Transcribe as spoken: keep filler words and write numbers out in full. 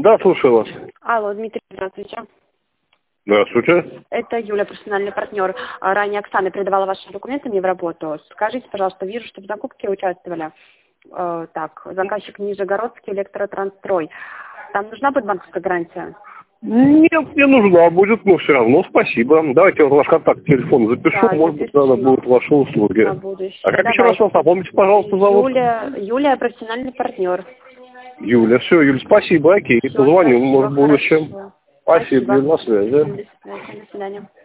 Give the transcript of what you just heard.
Да, слушаю вас. Алло, Дмитрий, здравствуйте. Здравствуйте. Это Юля, профессиональный партнер. А, Ранее Оксана передавала ваши документы мне в работу. Скажите, пожалуйста, вижу, что в закупке участвовали. Э, так, заказчик Нижегородский электротрансстрой. Там нужна будет банковская гарантия? Нет, не нужна будет, но все равно спасибо. Давайте я ваш контакт телефона запишу, Да, может быть, запишите. надо будут ваши услуги. На будущее. А как Давайте. еще раз вас напомните, пожалуйста, зовут? Юля, Юлия, профессиональный партнер. Юля, все, Юля, спасибо, окей, Всё, позвоню, спасибо, может, в будущем. хорошо. Спасибо, Спасибо. на связи. До свидания.